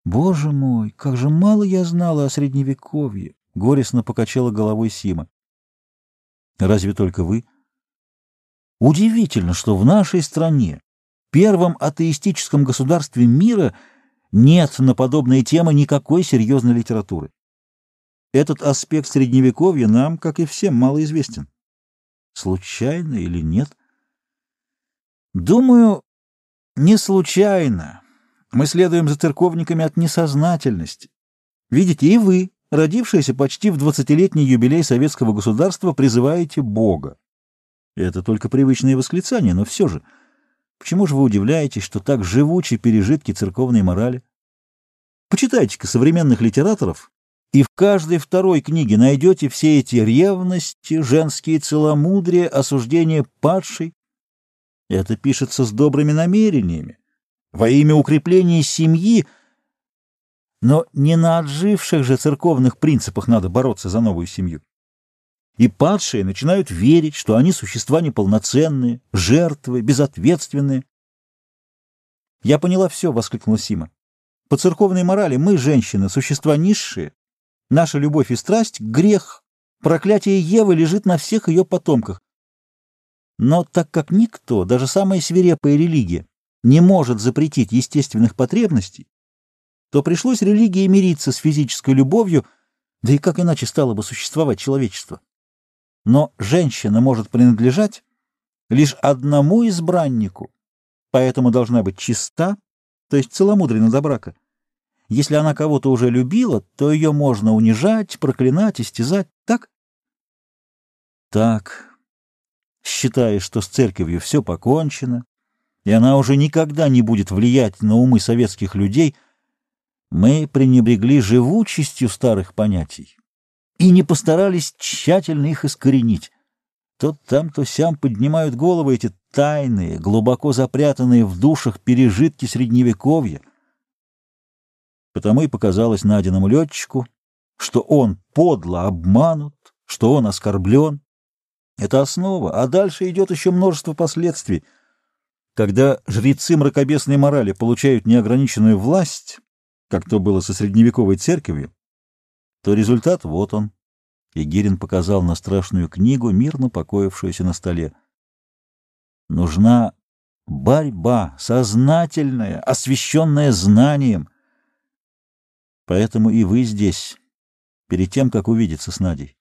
Боже мой, как же мало я знала о Средневековье! — горестно покачала головой Сима. Разве только вы? Удивительно, что в нашей стране, первом атеистическом государстве мира, нет на подобные темы никакой серьезной литературы. Этот аспект Средневековья нам, как и всем, мало известен. Случайно или нет? Думаю, не случайно. Мы следуем за церковниками от несознательности. Видите, и вы, родившиеся почти в 20-летний юбилей советского государства, призываете Бога. Это только привычные восклицания, но все же. Почему же вы удивляетесь, что так живучи пережитки церковной морали? Почитайте-ка современных литераторов, и в каждой второй книге найдете все эти ревности, женские целомудрия, осуждения падшей. Это пишется с добрыми намерениями, во имя укрепления семьи, но не на отживших же церковных принципах надо бороться за новую семью. И падшие начинают верить, что они существа неполноценные, жертвы, безответственные. «Я поняла все», — воскликнула Сима. «По церковной морали мы, женщины, существа низшие. Наша любовь и страсть — грех. Проклятие Евы лежит на всех ее потомках. Но так как никто, даже самая свирепая религия, не может запретить естественных потребностей, то пришлось религии мириться с физической любовью, да и как иначе стало бы существовать человечество? Но женщина может принадлежать лишь одному избраннику, поэтому должна быть чиста, то есть целомудренна до брака. Если она кого-то уже любила, то ее можно унижать, проклинать, истязать. Так? Так. Считая, что с церковью все покончено, и она уже никогда не будет влиять на умы советских людей, мы пренебрегли живучестью старых понятий и не постарались тщательно их искоренить. То там, то сям поднимают головы эти тайные, глубоко запрятанные в душах пережитки Средневековья. Потому и показалось Надиному летчику, что он подло обманут, что он оскорблен. Это основа, а дальше идет еще множество последствий. Когда жрецы мракобесной морали получают неограниченную власть, как то было со средневековой церковью, то результат вот он. И Гирин показал на страшную книгу, мирно покоившуюся на столе. Нужна борьба, сознательная, освященная знанием. Поэтому и вы здесь, перед тем, как увидеться с Надей.